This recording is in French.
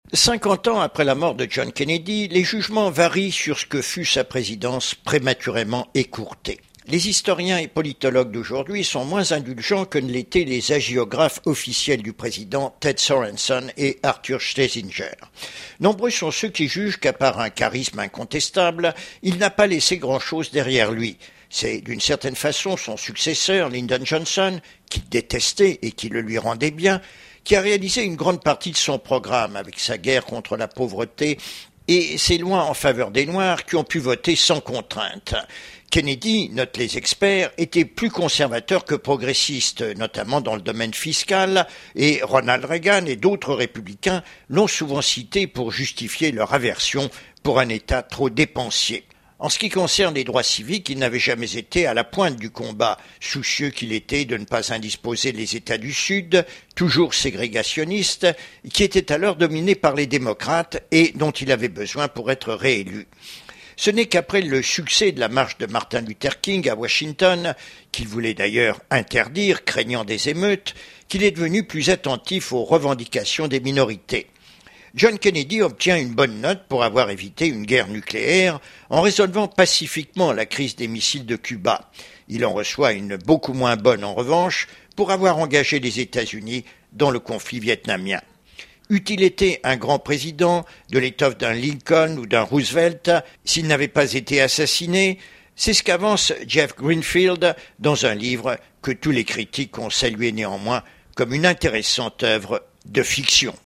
50 ans après la mort de John Kennedy, les jugements varient sur ce que fut sa présidence prématurément écourtée. Les historiens et politologues d'aujourd'hui sont moins indulgents que ne l'étaient les hagiographes officiels du président Ted Sorensen et Arthur Schlesinger. Nombreux sont ceux qui jugent qu'à part un charisme incontestable, il n'a pas laissé grand-chose derrière lui. C'est d'une certaine façon son successeur, Lyndon Johnson, qu'il détestait et qui le lui rendait bien, qui a réalisé une grande partie de son programme avec sa guerre contre la pauvreté et ses lois en faveur des Noirs qui ont pu voter sans contrainte. Kennedy, notent les experts, était plus conservateur que progressiste, notamment dans le domaine fiscal, et Ronald Reagan et d'autres républicains l'ont souvent cité pour justifier leur aversion pour un État trop dépensier. En ce qui concerne les droits civiques, il n'avait jamais été à la pointe du combat, soucieux qu'il était de ne pas indisposer les États du Sud, toujours ségrégationniste, qui étaient alors dominés par les démocrates et dont il avait besoin pour être réélu. Ce n'est qu'après le succès de la marche de Martin Luther King à Washington, qu'il voulait d'ailleurs interdire, craignant des émeutes, qu'il est devenu plus attentif aux revendications des minorités. John Kennedy obtient une bonne note pour avoir évité une guerre nucléaire en résolvant pacifiquement la crise des missiles de Cuba. Il en reçoit une beaucoup moins bonne en revanche pour avoir engagé les États-Unis dans le conflit vietnamien. Eût-il été un grand président, de l'étoffe d'un Lincoln ou d'un Roosevelt, s'il n'avait pas été assassiné? C'est ce qu'avance Jeff Greenfield dans un livre que tous les critiques ont salué néanmoins comme une intéressante œuvre de fiction.